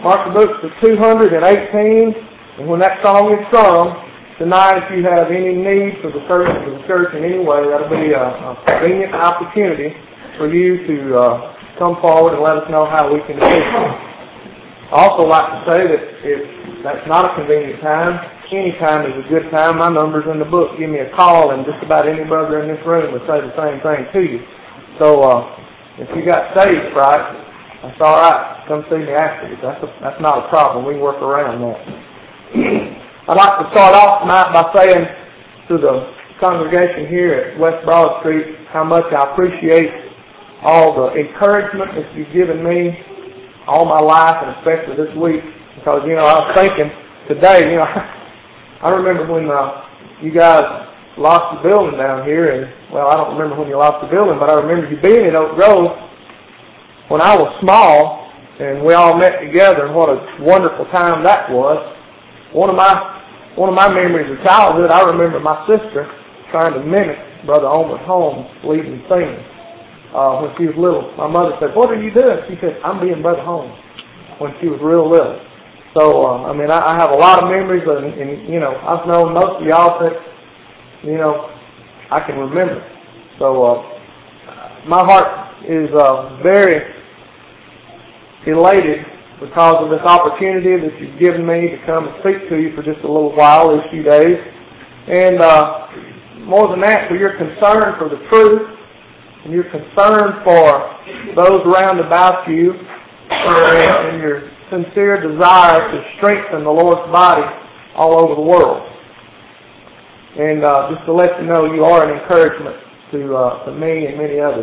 mark the books to 218, and when that song is sung, tonight, if you have any need for the service of the church in any way, that'll be a convenient opportunity for you to come forward and let us know how we can assist you. I also like to say that if that's not a convenient time, any time is a good time. My number's in the book. Give me a call, and just about any brother in this room will say the same thing to you. So if you got stage fright, that's all right. Come see me afterwards. That's not a problem. We can work around that. I'd like to start off tonight by saying to the congregation here at West Broad Street how much I appreciate all the encouragement that you've given me all my life, and especially this week. Because, I was thinking today, I remember when you guys lost the building down here, and, well, I don't remember when you lost the building, but I remember you being in Oak Grove when I was small, and we all met together, and what a wonderful time that was. One of my memories of childhood, I remember my sister trying to mimic Brother Omer Holmes leading singing. When she was little, my mother said, "What are you doing?" She said, "I'm being Brother Holmes," when she was real little. So, I have a lot of memories, and I've known most of y'all since, I can remember. So, my heart is very elated because of this opportunity that you've given me to come and speak to you for just a little while, these few days. And more than that, for your concern for the truth, and your concern for those round about you, and your sincere desire to strengthen the Lord's body all over the world. And just to let you know, you are an encouragement to me and many others.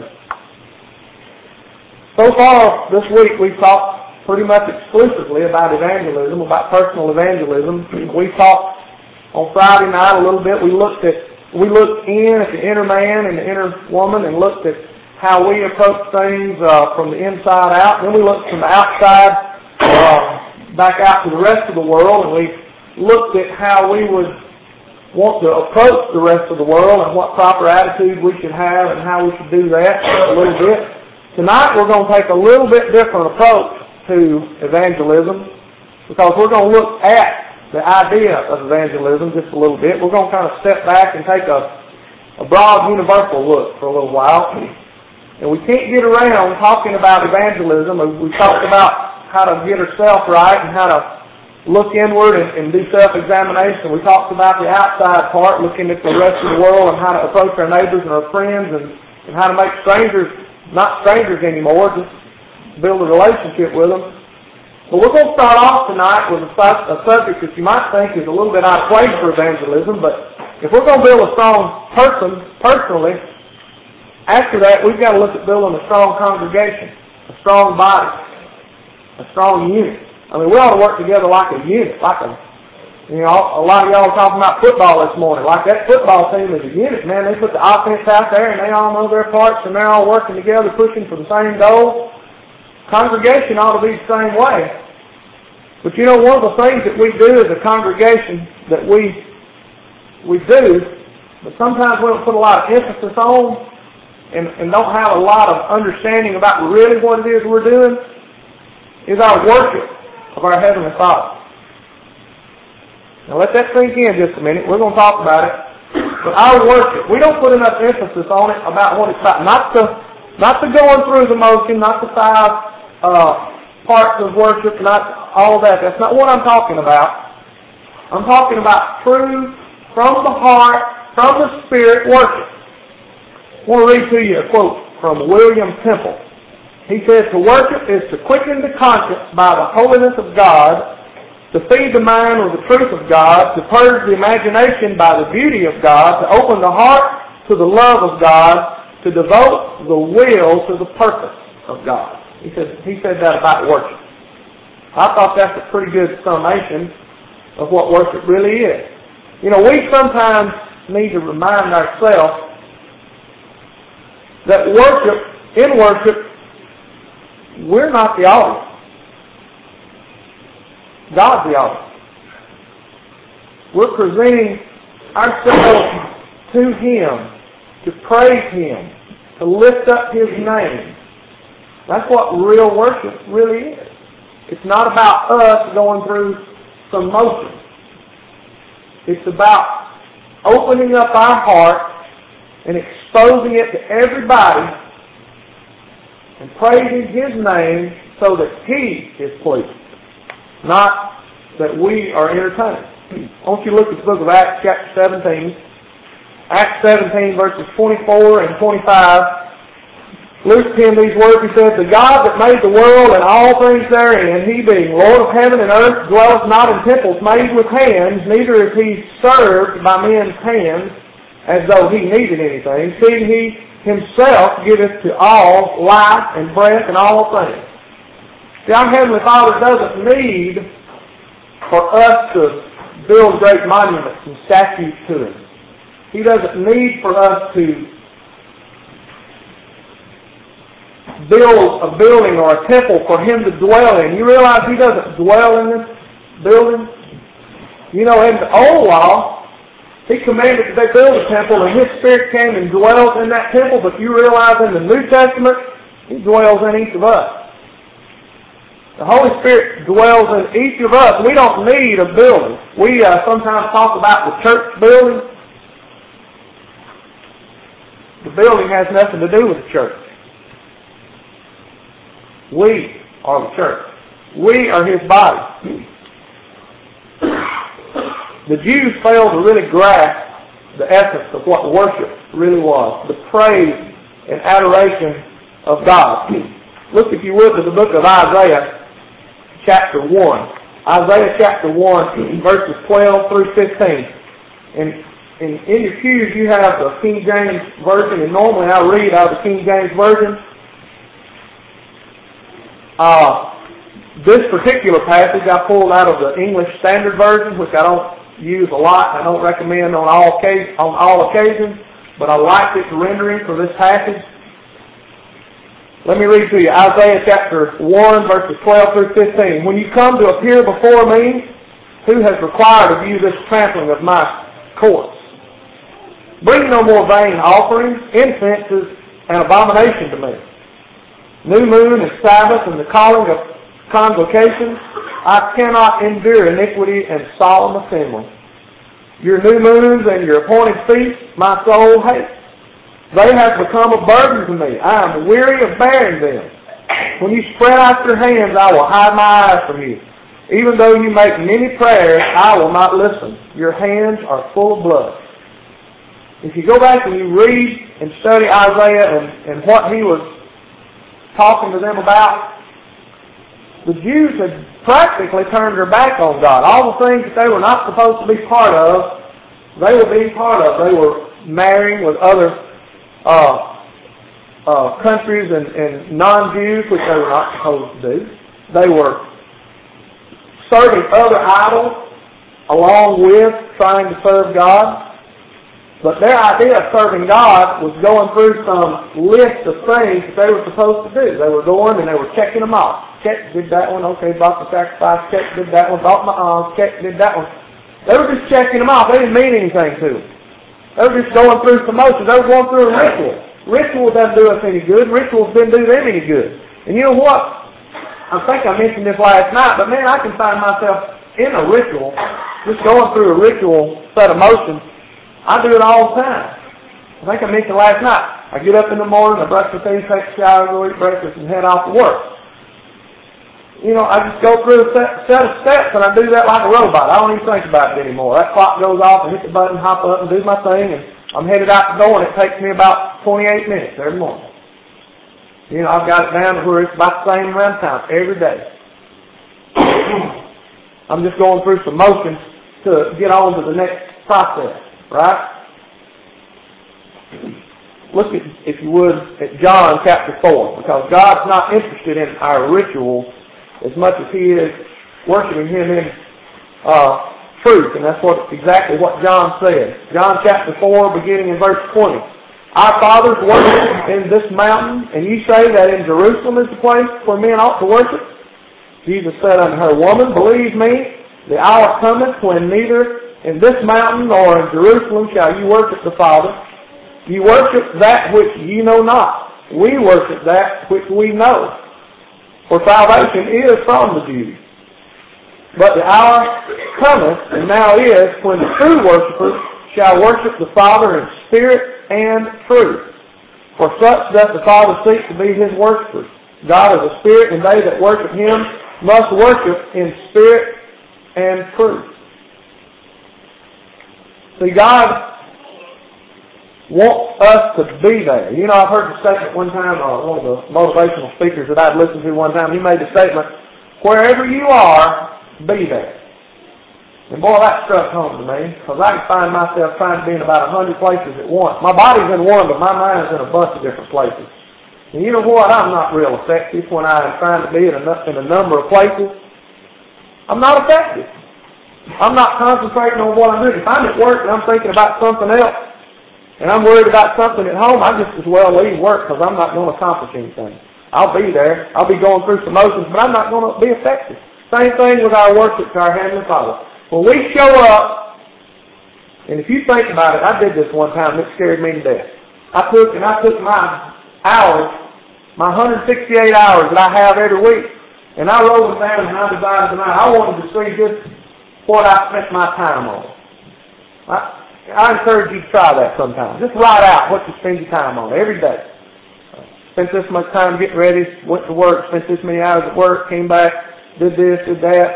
So far this week we've talked pretty much exclusively about evangelism, about personal evangelism. We talked on Friday night a little bit. We looked in at the inner man and the inner woman and looked at how we approach things from the inside out. Then we looked from the outside back out to the rest of the world, and we looked at how we would want to approach the rest of the world and what proper attitude we should have and how we should do that a little bit. Tonight we're going to take a little bit different approach to evangelism because we're going to look at the idea of evangelism just a little bit. We're going to kind of step back and take a broad universal look for a little while. And we can't get around talking about evangelism. We talked about how to get ourselves right and how to look inward and do self-examination. We talked about the outside part, looking at the rest of the world and how to approach our neighbors and our friends and how to make strangers not strangers anymore, just build a relationship with them. But we're going to start off tonight with a subject that you might think is a little bit out of place for evangelism, but if we're going to build a strong person personally, after that we've got to look at building a strong congregation, a strong body, a strong unit. We ought to work together like a unit, a lot of y'all are talking about football this morning. Like that football team is a unit, man. They put the offense out there and they all know their parts and they're all working together, pushing for the same goal. Congregation ought to be the same way. But one of the things that we do as a congregation that we do, but sometimes we don't put a lot of emphasis on and don't have a lot of understanding about really what it is we're doing, is our worship of our Heavenly Father. Now let that sink in just a minute. We're going to talk about it. But our worship, we don't put enough emphasis on it about what it's about. Not the going through the motion, not the five parts of worship, not all that. That's not what I'm talking about. I'm talking about true, from the heart, from the Spirit worship. I want to read to you a quote from William Temple. He says, "To worship is to quicken the conscience by the holiness of God, to feed the mind with the truth of God, to purge the imagination by the beauty of God, to open the heart to the love of God, to devote the will to the purpose of God." He said that about worship. I thought that's a pretty good summation of what worship really is. We sometimes need to remind ourselves that in worship, we're not the audience. God's the audience. We're presenting ourselves to Him, to praise Him, to lift up His name. That's what real worship really is. It's not about us going through some motions. It's about opening up our heart and exposing it to everybody and praising His name so that He is pleased, not that we are entertained. I want you to look at the book of Acts chapter 17. Acts 17 verses 24 and 25. Luke penned these words. He said, "The God that made the world and all things therein, He being Lord of heaven and earth, dwelleth not in temples made with hands, neither is He served by men's hands, as though He needed anything, seeing He Himself giveth to all life and breath and all things." See, our Heavenly Father doesn't need for us to build great monuments and statues to Him. He doesn't need for us to build a building or a temple for Him to dwell in. You realize He doesn't dwell in this building? You know, in the old law, He commanded that they build a temple, and His Spirit came and dwells in that temple, but you realize in the New Testament, He dwells in each of us. The Holy Spirit dwells in each of us. We don't need a building. We sometimes talk about the church building. The building has nothing to do with the church. We are the church. We are His body. The Jews failed to really grasp the essence of what worship really was, the praise and adoration of God. Look, if you would, to the book of Isaiah, chapter 1. Isaiah chapter 1, verses 12 through 15. And in your pews you have the King James Version, and normally I read out of the King James Version. This particular passage I pulled out of the English Standard Version, which I don't use a lot. I don't recommend on all occasions, but I like its rendering for this passage. Let me read to you Isaiah chapter 1, verses 12 through 15. "When you come to appear before me, who has required of you this trampling of my courts? Bring no more vain offerings. Incense is an abomination to me. New moon and Sabbath and the calling of convocations. I cannot endure iniquity and solemn assembly. Your new moons and your appointed feasts my soul hates. They have become a burden to me. I am weary of bearing them. When you spread out your hands, I will hide my eyes from you. Even though you make many prayers, I will not listen. Your hands are full of blood." If you go back and you read and study Isaiah and what he was talking to them about, the Jews had practically turned their back on God. All the things that they were not supposed to be part of, they were being part of. They were marrying with other countries and non-Jews, which they were not supposed to do. They were serving other idols along with trying to serve God. But their idea of serving God was going through some list of things that they were supposed to do. They were going and they were checking them off. Check, did that one. Okay, brought the sacrifice. Check, did that one. Brought my alms. Check, did that one. They were just checking them off. They didn't mean anything to them. They were just going through some motions. They were going through a ritual. Ritual doesn't do us any good. Rituals didn't do them any good. And you know what? I think I mentioned this last night, but man, I can find myself in a ritual, just going through a ritual set of motions. I do it all the time. I think I mentioned last night. I get up in the morning, I brush my teeth, take a shower, go eat breakfast, and head off to work. You know, I just go through a set of steps, and I do that like a robot. I don't even think about it anymore. That clock goes off, I hit the button, hop up, and do my thing, and I'm headed out the door, and it takes me about 28 minutes every morning. You know, I've got it down to where it's about the same amount of time every day. I'm just going through some motions to get on to the next process, right? Look at, if you would, at John chapter 4, because God's not interested in our rituals as much as He is worshiping Him in truth, and that's exactly what John said. John chapter 4, beginning in verse 20. "Our fathers worshiped in this mountain, and you say that in Jerusalem is the place where men ought to worship? Jesus said unto her, Woman, believe me, the hour cometh when neither in this mountain nor in Jerusalem shall you worship the Father. You worship that which ye know not. We worship that which we know, For salvation is from the Jews. But the hour cometh, and now is, when the true worshippers shall worship the Father in spirit and truth. For such doth the Father seek to be His worshippers. God is a spirit, and they that worship Him must worship in spirit and truth. See, God wants us to be there. You know, I've heard the statement one time, one of the motivational speakers that I'd listened to one time, he made the statement, wherever you are, be there. And boy, that struck home to me, because I can find myself trying to be in about 100 places at once. My body's in one, but my mind's in a bunch of different places. And you know what? I'm not real effective when I'm trying to be in a number of places. I'm not effective. I'm not concentrating on what I'm doing. If I'm at work and I'm thinking about something else, and I'm worried about something at home, I just as well leave work because I'm not going to accomplish anything. I'll be there. I'll be going through some motions, but I'm not going to be effective. Same thing with our worship to our Heavenly Father. When we show up, and if you think about it, I did this one time, and it scared me to death. I took my hours, my 168 hours that I have every week, and I wrote them down and I divided them out. I wanted to see just what I spent my time on. I encourage you to try that sometime. Just write out what you spend your time on every day. Spent this much time getting ready, went to work, spent this many hours at work, came back, did this, did that.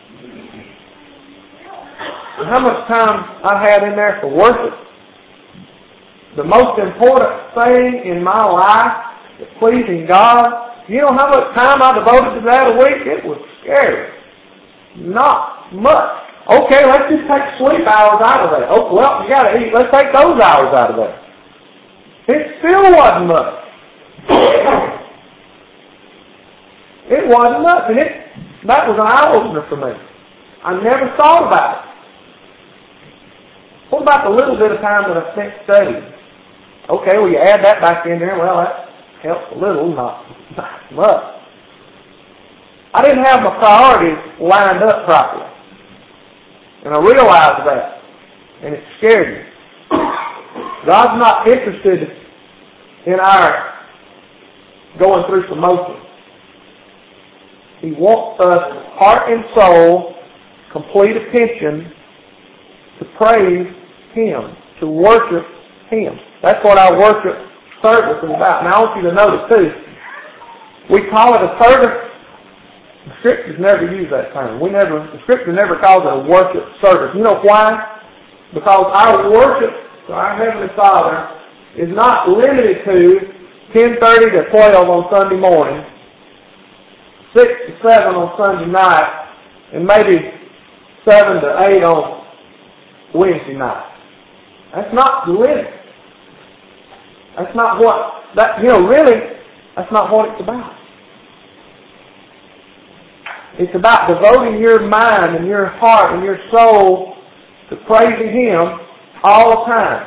And how much time I had in there for worship. The most important thing in my life is pleasing God. You know how much time I devoted to that a week? It was scary. Not much. Okay, let's just take sleep hours out of that. Oh, well, you got to eat. Let's take those hours out of that. It still wasn't much. It wasn't much, and that was an eye-opener for me. I never thought about it. What about the little bit of time that I spent studying? Okay, well, you add that back in there. Well, that helps a little, not much. I didn't have my priorities lined up properly. And I realized that. And it scared me. God's not interested in our going through some motions. He wants us, heart and soul, complete attention, to praise Him, to worship Him. That's what our worship service is about. Now I want you to notice too, we call it a service. The Scriptures never use that term. The Scripture never calls it a worship service. You know why? Because our worship to our Heavenly Father is not limited to 10:30 to 12 on Sunday morning, 6 to 7 on Sunday night, and maybe 7 to 8 on Wednesday night. That's not the limit. That's not what that's not what it's about. It's about devoting your mind and your heart and your soul to praising Him all the time.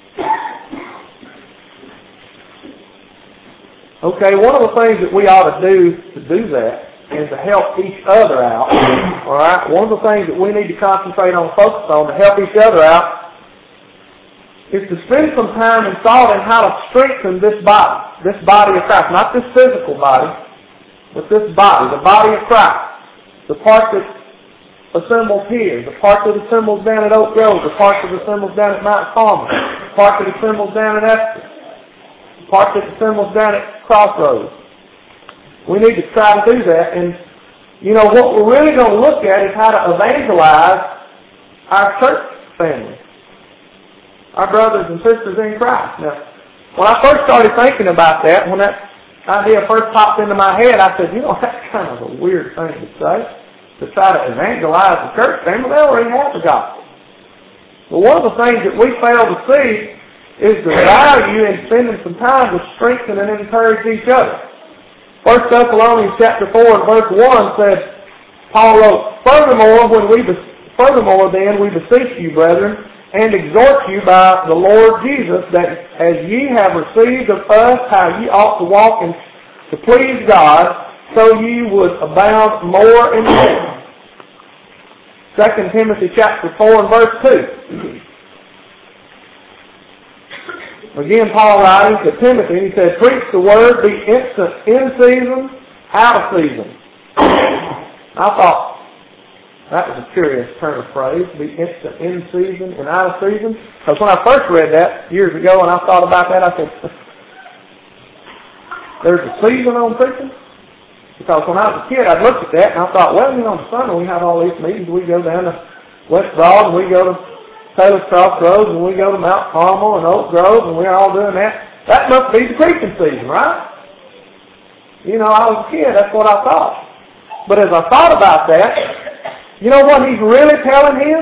Okay, one of the things that we ought to do that is to help each other out. Alright? One of the things that we need to concentrate on, focus on to help each other out is to spend some time and thought in how to strengthen this body of Christ. Not this physical body, but this body, the body of Christ. The part that assembles here, the part that assembles down at Oak Grove, the part that assembles down at Mount Carmel, the part that assembles down at Esther, the part that assembles down at Crossroads. We need to try to do that, and you know what we're really going to look at is how to evangelize our church family, our brothers and sisters in Christ. Now, when I first started thinking about that, when that idea first popped into my head, I said, that's kind of a weird thing to say, to try to evangelize the church family. They already have the gospel. But one of the things that we fail to see is the value in spending some time to strengthen and encourage each other. 1 Thessalonians chapter 4 and verse 1 said, Paul wrote, Furthermore, then we beseech you, brethren, and exhort you by the Lord Jesus, that as ye have received of us how ye ought to walk and to please God, so ye would abound more and more. 2 Timothy chapter 4 and verse 2. Again, Paul writing to Timothy, he said, Preach the word, be instant in season, out of season. I thought that was a curious turn of phrase, be instant in season and out of season. Because when I first read that years ago and I thought about that, I said, there's a season on preaching? Because when I was a kid, I'd looked at that and I thought, well, you know, on Sunday we have all these meetings. We go down to West Broad and we go to Taylor's Crossroads and we go to Mount Carmel and Oak Grove and we're all doing that. That must be the preaching season, right? You know, I was a kid. That's what I thought. But as I thought about that, you know what he's really telling him?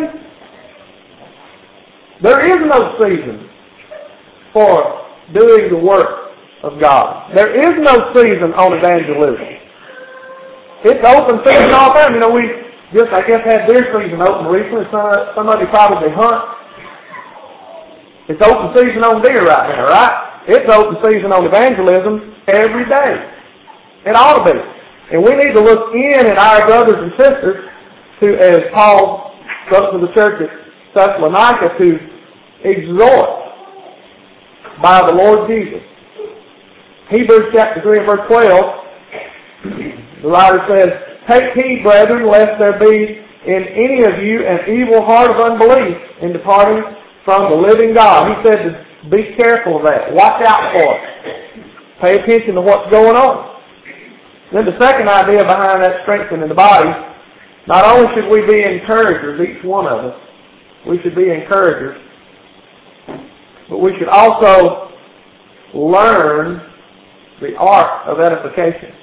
There is no season for doing the work of God. There is no season on evangelism. It's open season all the time. You know, we just, I guess, had deer season open recently. Somebody probably hunt. It's open season on deer right now, right? It's open season on evangelism every day. It ought to be. And we need to look in at our brothers and sisters to, as Paul spoke to the church at Thessalonica, to exhort by the Lord Jesus. Hebrews chapter 3 and verse 12, the writer says, "Take heed, brethren, lest there be in any of you an evil heart of unbelief in departing from the living God." He said to be careful of that. Watch out for it. Pay attention to what's going on. Then the second idea behind that strengthening the body, not only should we be encouragers, each one of us, we should be encouragers, but we should also learn the art of edification.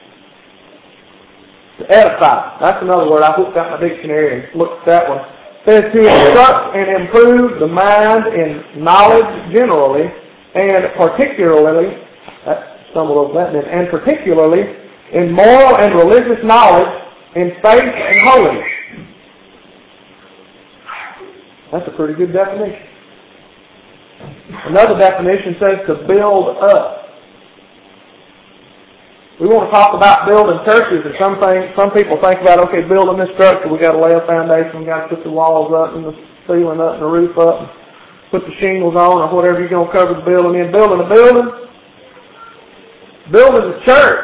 To edify. That's another word. I looked out my dictionary and looked at that one. It says to instruct and improve the mind in knowledge generally, and particularly, stumbled over that, and particularly in moral and religious knowledge, in faith and holiness. That's a pretty good definition. Another definition says to build up. We want to talk about building churches, and some people think about, okay, building this structure, we got to lay a foundation, we got to put the walls up and the ceiling up and the roof up, and put the shingles on or whatever you're going to cover the building in. Building a building, building the church,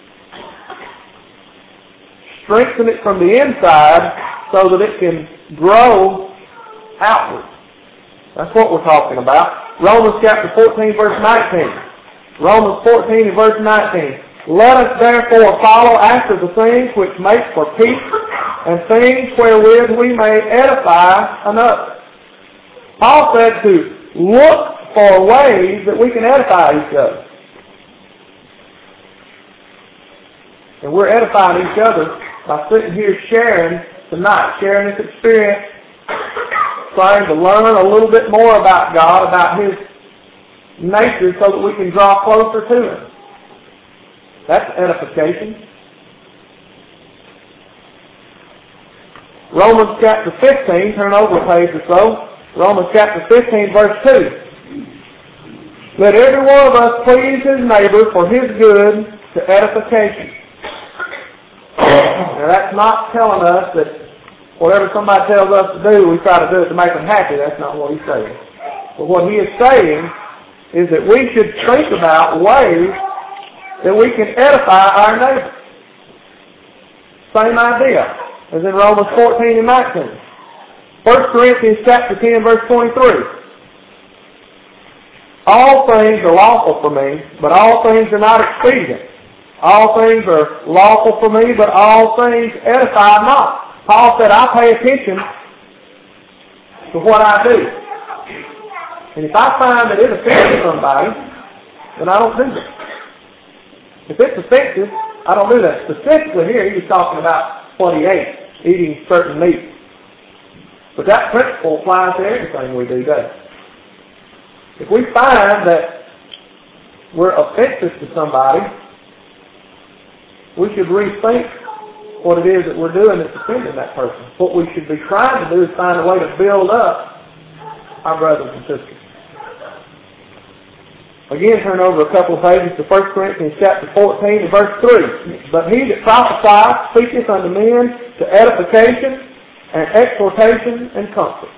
strengthen it from the inside so that it can grow outward. That's what we're talking about. Romans chapter 14 verse 19. Romans 14 and verse 19. Let us therefore follow after the things which make for peace, and things wherewith we may edify another. Paul said to look for ways that we can edify each other. And we're edifying each other by sitting here sharing tonight, sharing this experience, trying to learn a little bit more about God, about His nature, so that we can draw closer to Him. That's edification. Romans chapter 15, turn over a page or so. Romans chapter 15, verse 2. Let every one of us please his neighbor for his good to edification. Now that's not telling us that whatever somebody tells us to do, we try to do it to make them happy. That's not what he's saying. But what he is saying is that we should think about ways that we can edify our neighbor. Same idea as in Romans 14 and 19. 1 Corinthians chapter 10 verse 23. All things are lawful for me, but all things are not expedient. All things are lawful for me, but all things edify not. Paul said, I pay attention to what I do. And if I find that it offends somebody, then I don't do that. If it's offensive, I don't do that. Specifically here, he was talking about what he ate, eating certain meat. But that principle applies to everything we do, doesn't it? If we find that we're offensive to somebody, we should rethink what it is that we're doing that's offending that person. What we should be trying to do is find a way to build up our brothers and sisters. Again, turn over a couple of pages to 1 Corinthians chapter 14 and verse 3. But he that prophesieth speaketh unto men to edification and exhortation and comfort.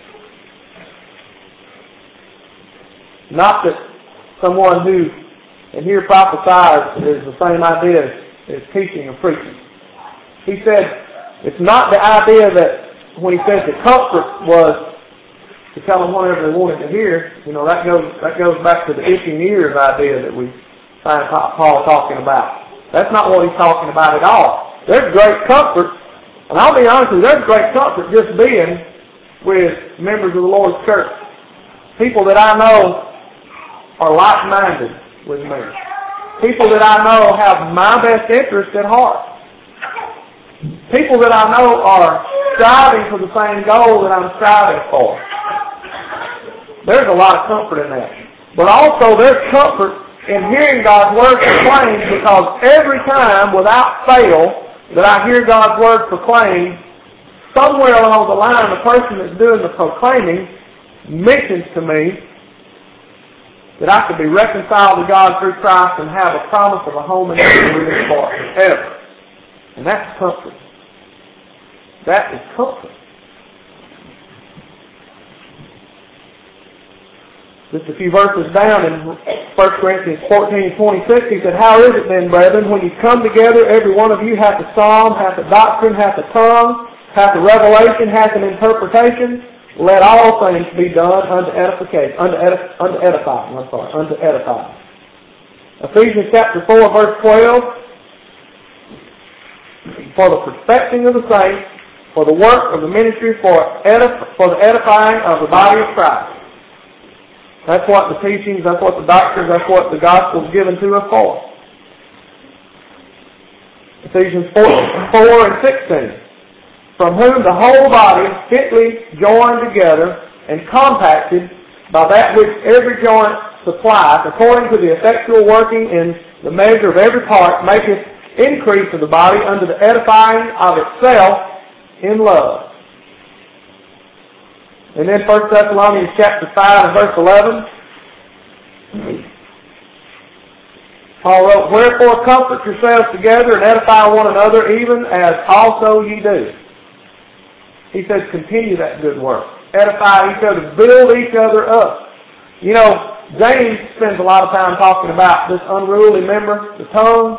Not that someone who And here prophesied is the same idea as teaching and preaching. He said it's not the idea that when he says that comfort was to tell them whatever they wanted to hear, that goes back to the itching ears idea that we find Paul talking about. That's not what he's talking about at all. There's great comfort, and I'll be honest with you, there's great comfort just being with members of the Lord's church. People that I know are like-minded with me. People that I know have my best interest at heart. People that I know are striving for the same goal that I'm striving for. There's a lot of comfort in that. But also there's comfort in hearing God's Word proclaimed, because every time, without fail, that I hear God's Word proclaimed, somewhere along the line, the person that's doing the proclaiming mentions to me that I could be reconciled to God through Christ and have a promise of a home in heaven with His forever. And that's comfort. That is comfort. Just a few verses down in 1 Corinthians 14:26, he said, "How is it then, brethren, when you come together, every one of you hath a psalm, hath a doctrine, hath a tongue, hath a revelation, hath an interpretation? Let all things be done unto edification, unto edifying. Ephesians chapter 4, verse 12, for the perfecting of the saints, for the work of the ministry, for the edifying of the body of Christ." That's what the teachings, that's what the doctrines, that's what the gospel is given to us for. Ephesians 4 and 16. From whom the whole body, fitly joined together and compacted by that which every joint supplies, according to the effectual working in the measure of every part, maketh increase of the body unto the edifying of itself in love. And then 1 Thessalonians chapter 5 and verse 11. Paul wrote, "Wherefore comfort yourselves together and edify one another, even as also ye do." He says, continue that good work. Edify each other, build each other up. James spends a lot of time talking about this unruly member, the tongue,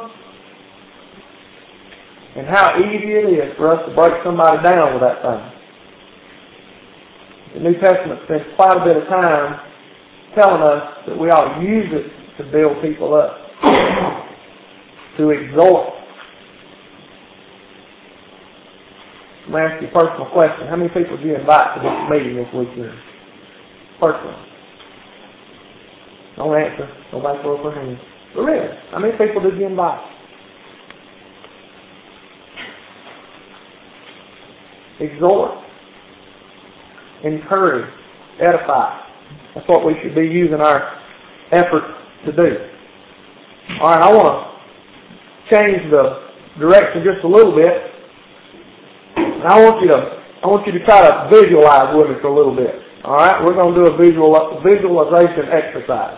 and how easy it is for us to break somebody down with that thing. The New Testament spends quite a bit of time telling us that we ought to use it to build people up, to exhort. I'm going to ask you a personal question. How many people did you invite to this meeting this weekend? Personally. Don't answer. Nobody throw up their hands. But really, how many people did you invite? Exhort. Encourage. Edify. That's what we should be using our efforts to do. Alright, I want to change the direction just a little bit. And I want you to try to visualize with me for a little bit. Alright, we're going to do a visualization exercise.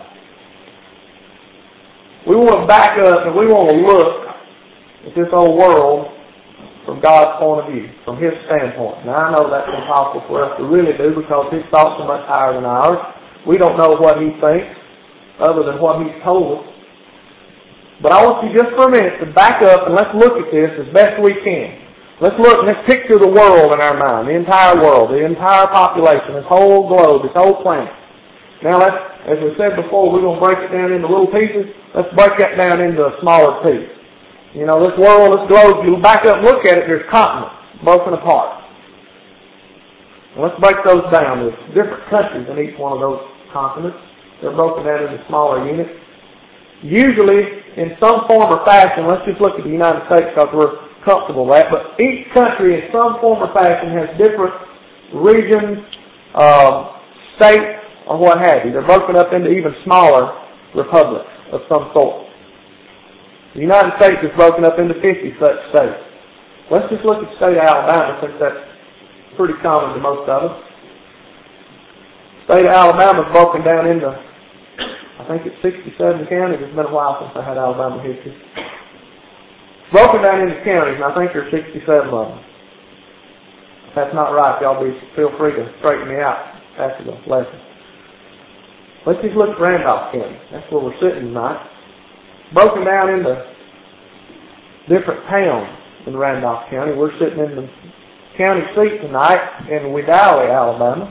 We want to back up and we want to look at this old world from God's point of view, from His standpoint. Now I know that's impossible for us to really do because His thoughts are much higher than ours. We don't know what He thinks other than what He's told us. But I want you just for a minute to back up and let's look at this as best we can. Let's picture the world in our mind, the entire world, the entire population, this whole globe, this whole planet. Now as we said before, we're going to break it down into little pieces. Let's break that down into a smaller piece. This world, this globe, you back up and look at it, there's continents broken apart. And let's break those down. There's different countries in each one of those continents. They're broken down into smaller units. Usually, in some form or fashion, let's just look at the United States because we're comfortable with that, but each country in some form or fashion has different regions, states, or what have you. They're broken up into even smaller republics of some sort. The United States is broken up into 50 such states. Let's just look at the state of Alabama since that's pretty common to most of us. The state of Alabama is broken down into, I think it's 67 counties. It's been a while since I had Alabama history. Broken down into counties, and I think there's 67 of them. If that's not right, y'all feel free to straighten me out after the lesson. Let's just look at Randolph County. That's where we're sitting tonight. broken down into different towns in Randolph County. We're sitting in the county seat tonight in Wedowee, Alabama.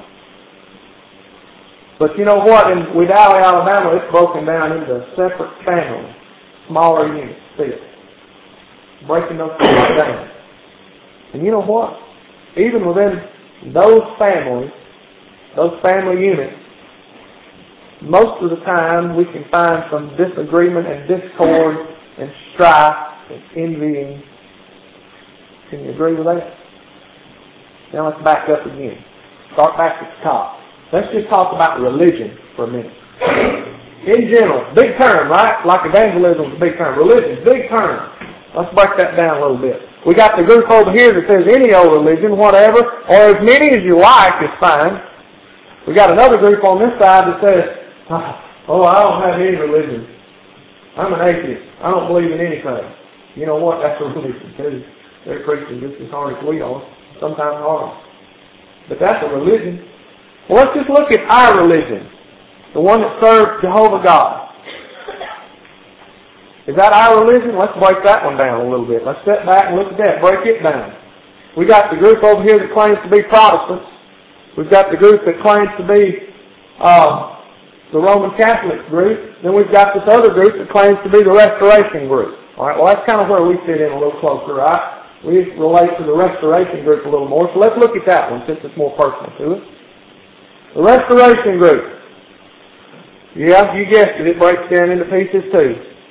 But you know what? In Wedowee, Alabama, it's broken down into separate families, smaller units still. Breaking those families down. And you know what? Even within those families, those family units, most of the time we can find some disagreement and discord and strife and envying. Can you agree with that? Now let's back up again. Start back at the top. Let's just talk about religion for a minute. In general, big term, right? Like evangelism is a big term. Religion, big term. Let's break that down a little bit. We got the group over here that says any old religion, whatever, or as many as you like is fine. We got another group on this side that says, oh, I don't have any religion. I'm an atheist. I don't believe in anything. You know what? That's a religion too. They're preaching just as hard as we are, sometimes harder. But that's a religion. Well, let's just look at our religion, the one that serves Jehovah God. Is that our religion? Let's break that one down a little bit. Let's step back and look at that. Break it down. We got the group over here that claims to be Protestants. We've got the group that claims to be the Roman Catholic group. Then we've got this other group that claims to be the Restoration group. All right. Well, that's kind of where we fit in a little closer, right? We relate to the Restoration group a little more. So let's look at that one since it's more personal to us. The Restoration group. Yeah, you guessed it. It breaks down into pieces too.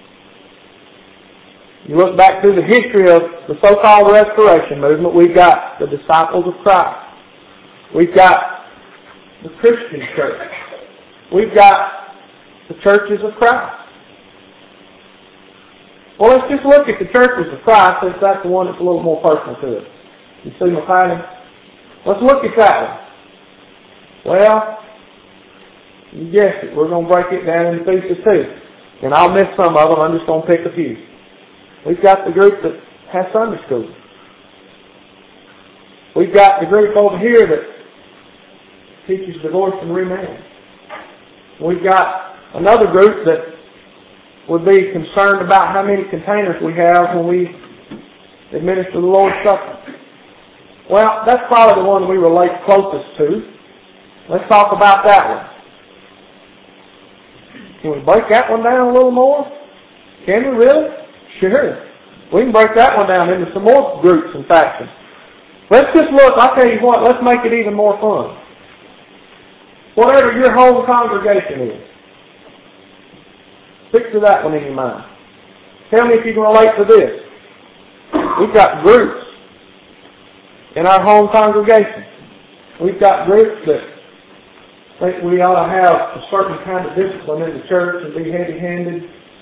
You look back through the history of the so-called Restoration movement, we've got the Disciples of Christ. We've got the Christian church. We've got the churches of Christ. Well, let's just look at the churches of Christ since that's the one that's a little more personal to us. You see my pattern? Let's look at that one. Well, you guessed it. We're going to break it down into pieces too. And I'll miss some of them. I'm just going to pick a few. We've got the group that has Sunday school. We've got the group over here that teaches divorce and remarriage. We've got another group that would be concerned about how many containers we have when we administer the Lord's Supper. Well, that's probably the one we relate closest to. Let's talk about that one. Can we break that one down a little more? Can we really? Sure. We can break that one down into some more groups and factions. Let's just look, I'll tell you what, let's make it even more fun. Whatever your home congregation is, picture that one in your mind. Tell me if you can relate to this. We've got groups in our home congregation. We've got groups that think we ought to have a certain kind of discipline in the church and be heavy-handed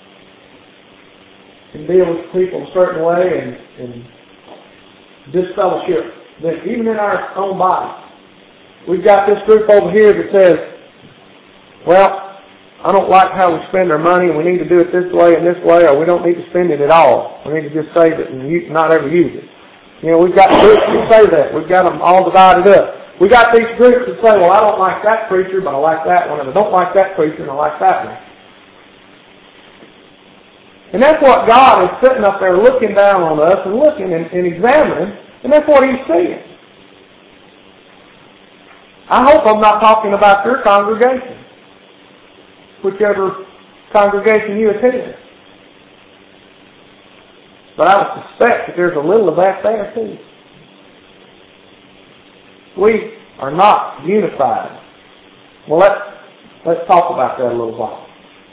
and deal with people a certain way and disfellowship. Then even in our own body, we've got this group over here that says, well, I don't like how we spend our money and we need to do it this way and this way, or we don't need to spend it at all. We need to just save it and not ever use it. You know, we've got groups that say that. We've got them all divided up. We got these groups that say, well, I don't like that preacher, but I like that one, and I don't like that preacher, and I like that one. And that's what God is sitting up there looking down on us and looking and examining, and that's what He's seeing. I hope I'm not talking about your congregation, whichever congregation you attend. But I would suspect that there's a little of that there too. We are not unified. Well, let's talk about that a little while.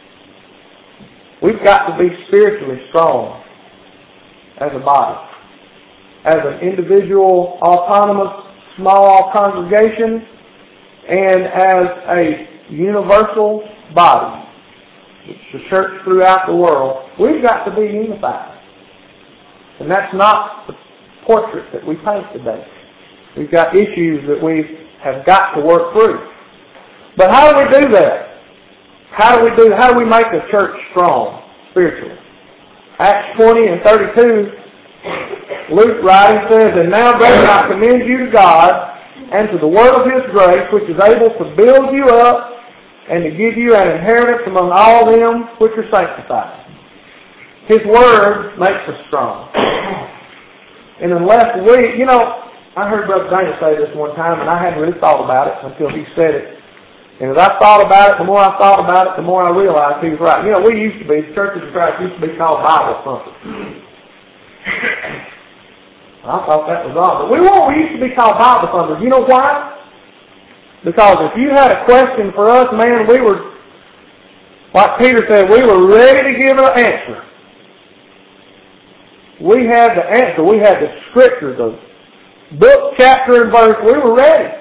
We've got to be spiritually strong as a body. As an individual, autonomous, small congregation, and as a universal body, the church throughout the world, we've got to be unified. And that's not the portrait that we paint today. We've got issues that we have got to work through. But how do we do that? How do we make the church strong spiritually? Acts 20 and 32, Luke writing says, and now, brethren, I commend you to God and to the word of His grace, which is able to build you up and to give you an inheritance among all them which are sanctified. His Word makes us strong. And unless we, I heard Brother Daniel say this one time, and I hadn't really thought about it until he said it. And as I thought about it, the more I thought about it, the more I realized he was right. We used to be, the Churches of Christ used to be called Bible thumpers. I thought that was odd. But we weren't. We used to be called Bible thumpers. You know why? Because if you had a question for us, man, we were, like Peter said, we were ready to give an answer. We had the answer. We had the Scripture, the book, chapter, and verse. We were ready.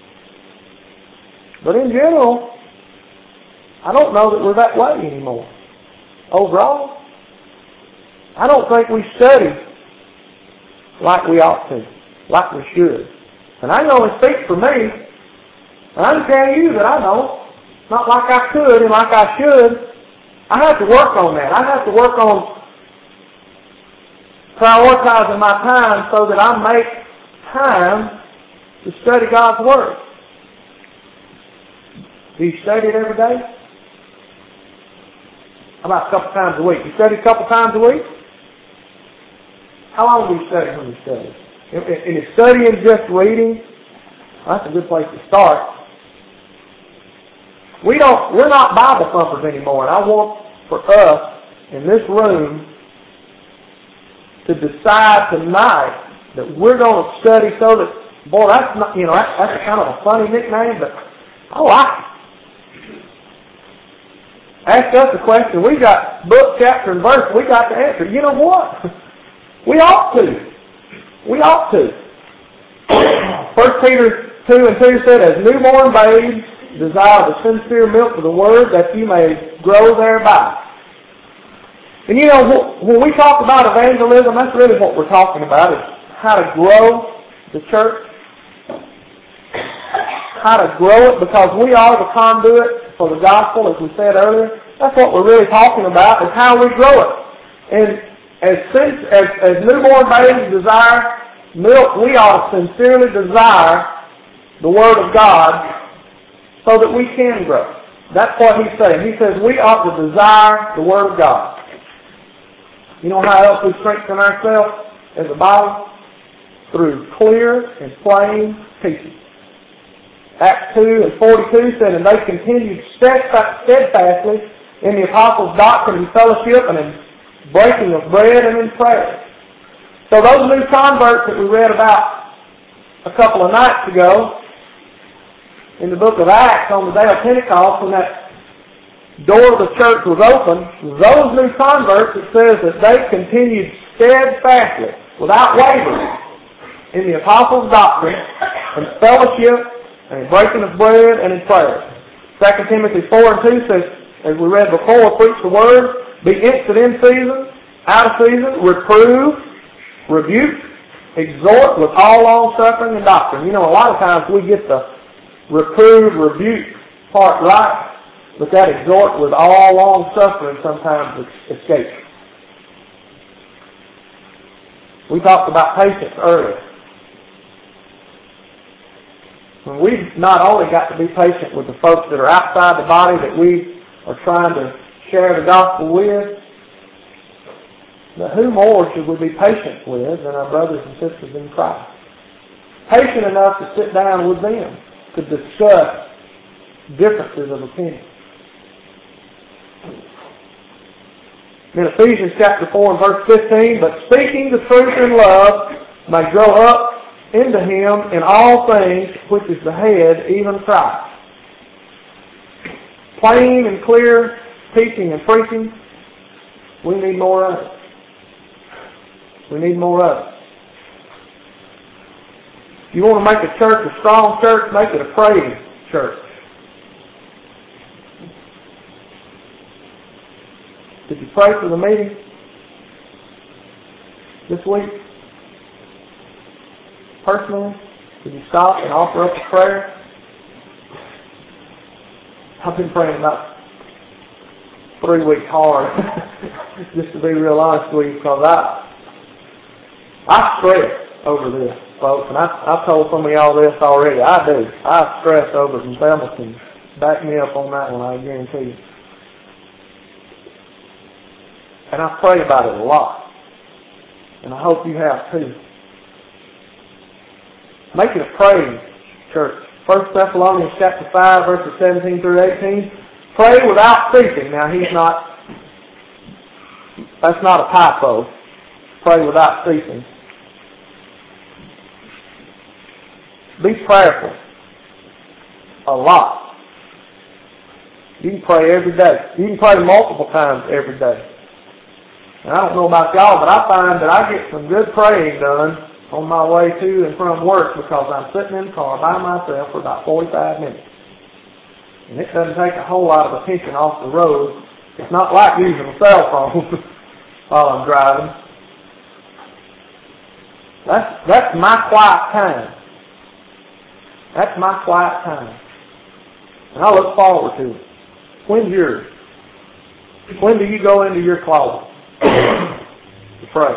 But in general, I don't know that we're that way anymore. Overall, I don't think we study like we ought to, like we should. And I know it speaks for me. And I'm telling you that I know. Not like I could and like I should. I have to work on that. I have to work on prioritizing my time so that I make time to study God's Word. Do you study it every day? How about a couple times a week? You study a couple times a week? How long do you study when you study? And is studying just reading? That's a good place to start. We're not Bible thumpers anymore, and I want for us in this room to decide tonight that we're going to study so that, boy, that's not, that's kind of a funny nickname, but I like it. Ask us a question. We got book, chapter, and verse. We got the answer. You know what? We ought to. We ought to. 1 Peter 2:2 said, as newborn babes desire the sincere milk of the Word, that you may grow thereby. And when we talk about evangelism, that's really what we're talking about, is how to grow the church. How to grow it, because we are the conduit for the gospel, as we said earlier. That's what we're really talking about, is how we grow it. And as newborn babies desire milk, we ought to sincerely desire the Word of God so that we can grow. That's what he's saying. He says we ought to desire the Word of God. You know how else we strengthen ourselves as a body? Through clear and plain teaching. Acts 2:42 said, and they continued steadfastly in the apostles' doctrine and fellowship and in breaking of bread and in prayer. So those new converts that we read about a couple of nights ago in the book of Acts on the day of Pentecost, when that door of the church was open, those new converts, it says that they continued steadfastly, without wavering, in the apostles' doctrine and fellowship and in breaking of bread and in prayer. 2 Timothy 4:2 says, as we read before, preach the Word, be instant in season, out of season, reprove, rebuke, exhort with all long-suffering and doctrine. A lot of times we get the reprove, rebuke part right, but that exhort with all long-suffering sometimes escapes. We talked about patience earlier. And we've not only got to be patient with the folks that are outside the body that we are trying to share the gospel with, but who more should we be patient with than our brothers and sisters in Christ? Patient enough to sit down with them to discuss differences of opinion. In Ephesians chapter 4 and verse 15, but speaking the truth in love may grow up into Him in all things, which is the head, even Christ. Plain and clear teaching and preaching, we need more of it. We need more of it. If you want to make a church a strong church, make it a praying church. Did you pray for the meeting this week? Personally? Did you stop and offer up a prayer? I've been praying about 3 weeks hard, just to be real honest with you, because I stress over this, folks, and I've told some of y'all this already. I do. I stress over it, and Thelma can back me up on that one, I guarantee you. And I pray about it a lot. And I hope you have too. Make it a praise, church. 1 Thessalonians chapter 5, verses 17 through 18. Pray without ceasing. Now, that's not a typo. Pray without ceasing. Be prayerful. A lot. You can pray every day. You can pray multiple times every day. And I don't know about y'all, but I find that I get some good praying done on my way to and from work because I'm sitting in the car by myself for about 45 minutes. And it doesn't take a whole lot of attention off the road. It's not like using a cell phone while I'm driving. That's my quiet time. That's my quiet time. And I look forward to it. When's yours? When do you go into your closet to pray?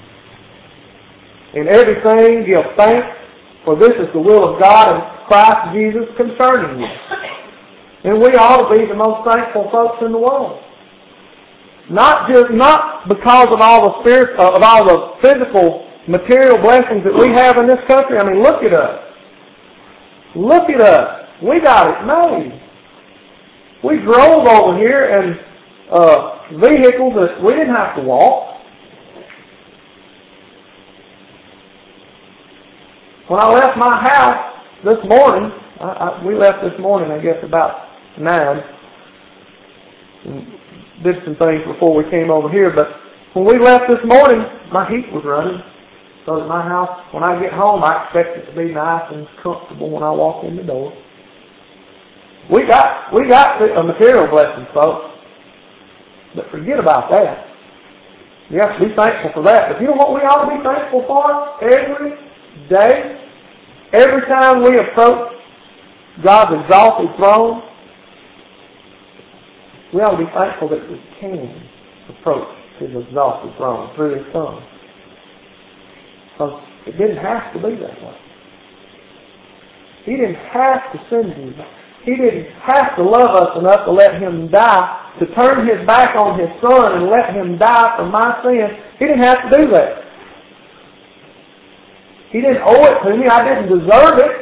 In everything give thanks, for this is the will of God in Christ Jesus concerning you. And we ought to be the most thankful folks in the world. Not because of all the physical, material blessings that we have in this country. I mean, look at us. Look at us. We got it made. We drove over here in vehicles that we didn't have to walk. When I left my house this morning, we left this morning, I guess, about 9. And did some things before we came over here, but when we left this morning, my heat was running. So at my house, when I get home, I expect it to be nice and comfortable when I walk in the door. We got a material blessing, folks. But forget about that. You have to be thankful for that. But you know what we ought to be thankful for every day? Every time we approach God's exalted throne, we ought to be thankful that we can approach His exalted throne through His Son. Because it didn't have to be that way. He didn't have to send Jesus. He didn't have to love us enough to let Him die, to turn His back on His Son and let Him die for my sins. He didn't have to do that. He didn't owe it to me. I didn't deserve it.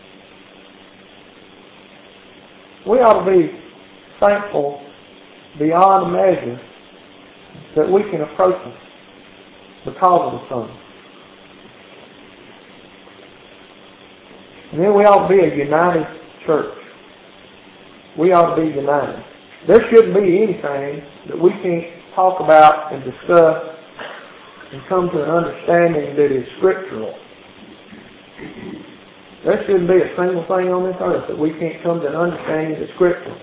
We ought to be thankful beyond measure that we can approach Him because of the Son. And then we ought to be a united church. We ought to be united. There shouldn't be anything that we can't talk about and discuss and come to an understanding that is scriptural. There shouldn't be a single thing on this earth that we can't come to an understanding that's scriptural.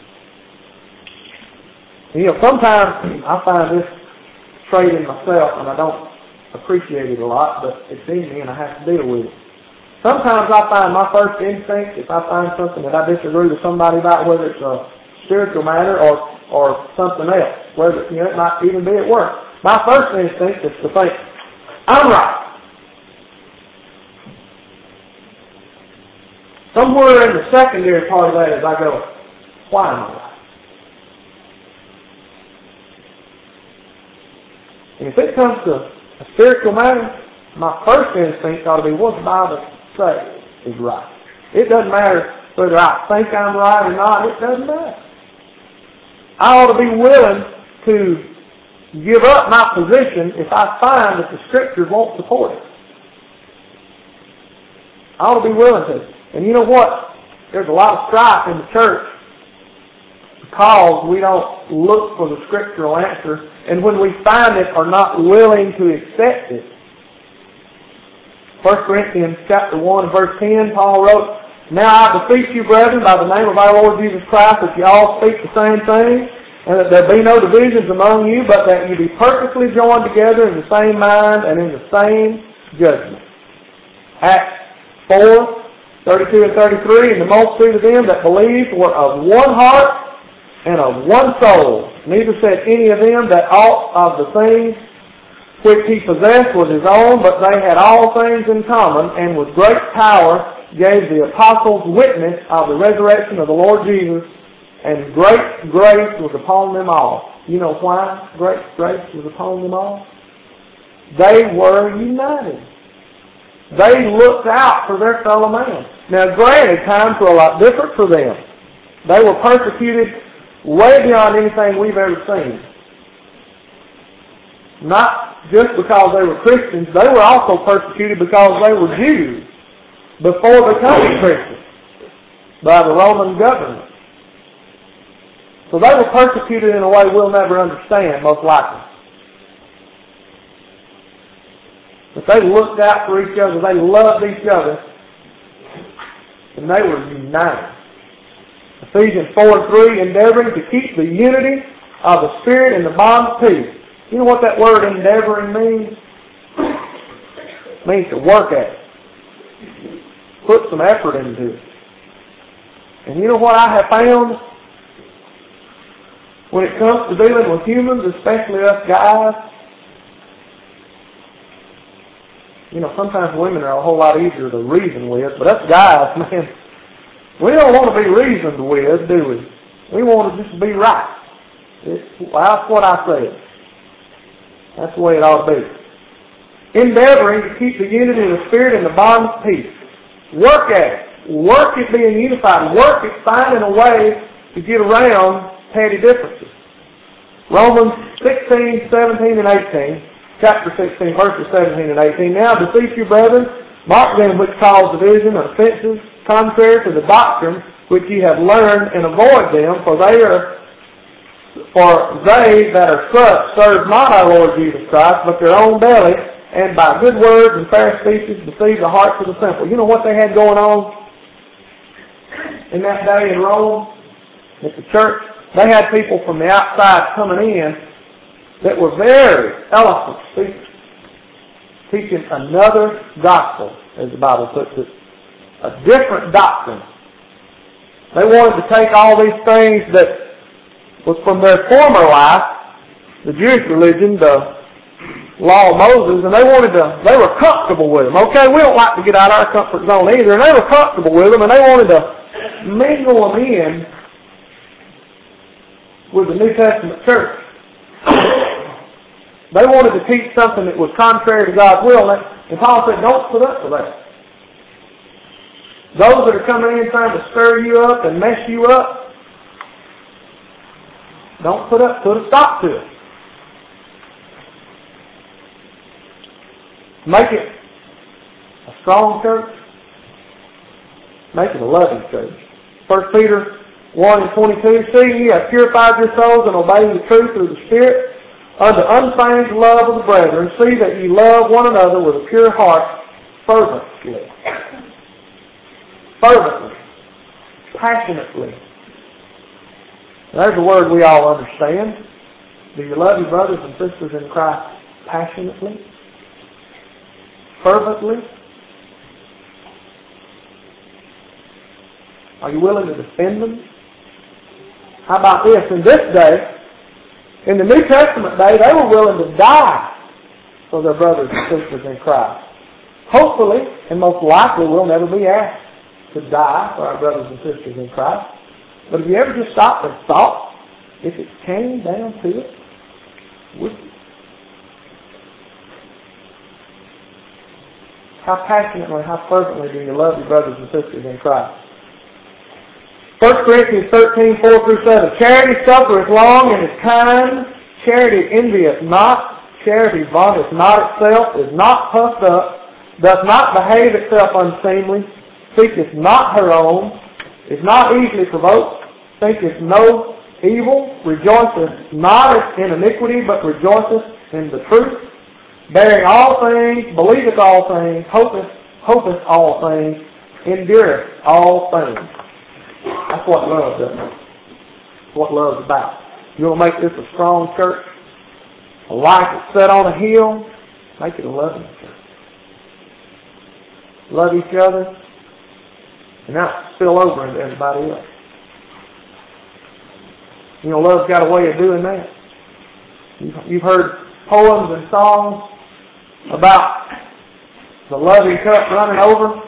And, sometimes I find this trait in myself, and I don't appreciate it a lot, but it's in me and I have to deal with it. Sometimes I find my first instinct, if I find something that I disagree with somebody about, whether it's a spiritual matter or something else, whether it might even be at work, my first instinct is to think, I'm right. Somewhere in the secondary part of that is I go, why am I right? And if it comes to a spiritual matter, my first instinct ought to be, what the Bible say is right. It doesn't matter whether I think I'm right or not. It doesn't matter. I ought to be willing to give up my position if I find that the Scriptures won't support it. I ought to be willing to. And you know what? There's a lot of strife in the church because we don't look for the scriptural answer, and when we find it, are not willing to accept it. 1 Corinthians chapter 1, verse 10, Paul wrote, Now I beseech you, brethren, by the name of our Lord Jesus Christ, that you all speak the same thing, and that there be no divisions among you, but that you be perfectly joined together in the same mind and in the same judgment. Acts 4, 32 and 33, and the multitude of them that believed were of one heart and of one soul. Neither said any of them that aught of the things which he possessed was his own, but they had all things in common, and with great power gave the apostles witness of the resurrection of the Lord Jesus, and great grace was upon them all. You know why great grace was upon them all? They were united. They looked out for their fellow man. Now granted, times were a lot different for them. They were persecuted way beyond anything we've ever seen. Not just because they were Christians, they were also persecuted because they were Jews before becoming Christians by the Roman government. So they were persecuted in a way we'll never understand, most likely. But they looked out for each other, they loved each other, and they were united. Ephesians 4:3, endeavoring to keep the unity of the Spirit in the bond of peace. You know what that word endeavoring means? It means to work at it. Put some effort into it. And you know what I have found? When it comes to dealing with humans, especially us guys, you know, sometimes women are a whole lot easier to reason with, but us guys, man, we don't want to be reasoned with, do we? We want to just be right. That's what I said. That's the way it ought to be. Endeavoring to keep the unity of the Spirit in the bond of peace. Work at it. Work at being unified. Work at finding a way to get around petty differences. Romans 16, 17, and 18. Chapter 16, verses 17 and 18. Now beseech you, brethren, mark them which cause division and offenses, contrary to the doctrine which ye have learned, and avoid them, for they that are such serve not our Lord Jesus Christ, but their own belly, and by good words and fair speeches deceive the hearts of the simple. You know what they had going on in that day in Rome, at the church? They had people from the outside coming in that were very eloquent speakers, teaching another gospel, as the Bible puts it, a different doctrine. They wanted to take all these things that was from their former life, the Jewish religion, the law of Moses, and they were comfortable with them. Okay, we don't like to get out of our comfort zone either, and they were comfortable with them, and they wanted to mingle them in with the New Testament church. They wanted to teach something that was contrary to God's will, and Paul said, don't put up with that. Those that are coming in trying to stir you up and mess you up, don't put a stop to it. Make it a strong church. Make it a loving church. 1 Peter 1 and 22, see, ye have purified your souls and obeying the truth through the Spirit, unto unfeigned love of the brethren. See that ye love one another with a pure heart, fervently. Fervently. Passionately. There's a word we all understand. Do you love your brothers and sisters in Christ passionately? Fervently? Are you willing to defend them? How about this? In this day, in the New Testament day, they were willing to die for their brothers and sisters in Christ. Hopefully, and most likely, we'll never be asked to die for our brothers and sisters in Christ. But have you ever just stopped and thought, if it came down to it, would you? How passionately, how fervently do you love your brothers and sisters in Christ? 1 Corinthians 13, 4 through 7. Charity suffereth long and is kind. Charity envieth not. Charity vaunteth not itself, is not puffed up, doth not behave itself unseemly, seeketh not her own, is not easily provoked, thinketh no evil, rejoiceth not in iniquity, but rejoiceth in the truth, bearing all things, believeth all things, hopeth all things, endureth all things. That's what love does. That's what love's about. You want to make this a strong church, a life that's set on a hill, make it a loving church. Love each other, and not spill over into everybody else. You know, love's got a way of doing that. You've heard poems and songs about the loving cup running over.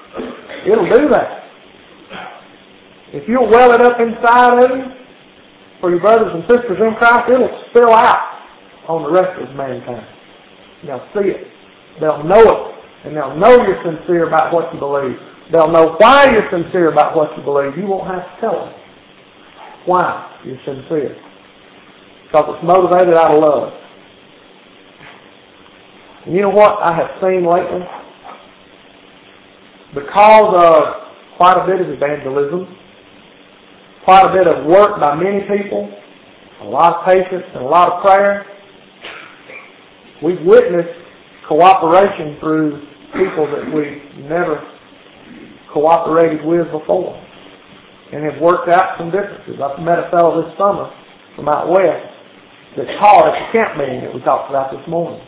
It'll do that. If you'll well it up inside of you, for your brothers and sisters in Christ, it'll spill out on the rest of mankind. They'll see it. They'll know it. And they'll know you're sincere about what you believe. They'll know why you're sincere about what you believe. You won't have to tell them why you're sincere. Because it's motivated out of love. And you know what I have seen lately? Because of quite a bit of evangelism, quite a bit of work by many people, a lot of patience and a lot of prayer, we've witnessed cooperation through people that we never cooperated with before and have worked out some differences. I've met a fellow this summer from out west that taught at the camp meeting that we talked about this morning.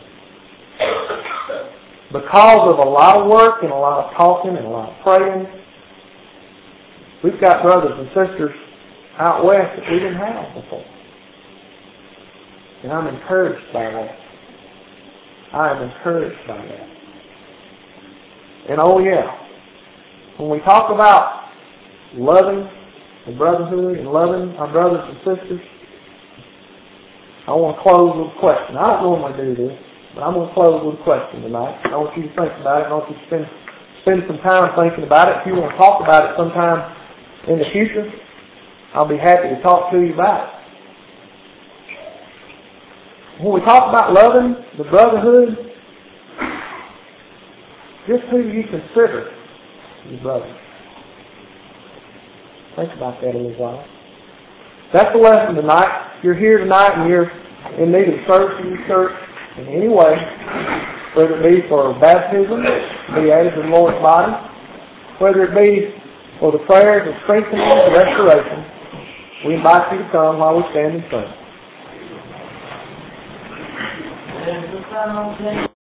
Because of a lot of work and a lot of talking and a lot of praying, we've got brothers and sisters out west that we didn't have before. And I'm encouraged by that. I am encouraged by that. And oh yeah, when we talk about loving the brotherhood and loving our brothers and sisters, I want to close with a question. I don't normally do this, but I'm going to close with a question tonight. I want you to think about it. I want you to spend some time thinking about it. If you want to talk about it sometime in the future, I'll be happy to talk to you about it. When we talk about loving the brotherhood, just who do you consider your brother? Think about that a little while. That's the lesson tonight. If you're here tonight and you're in need of service in your church in any way, whether it be for baptism, be added to the Lord's body, whether it be for the prayers of strengthening and restoration, we invite you to come while we stand and sing.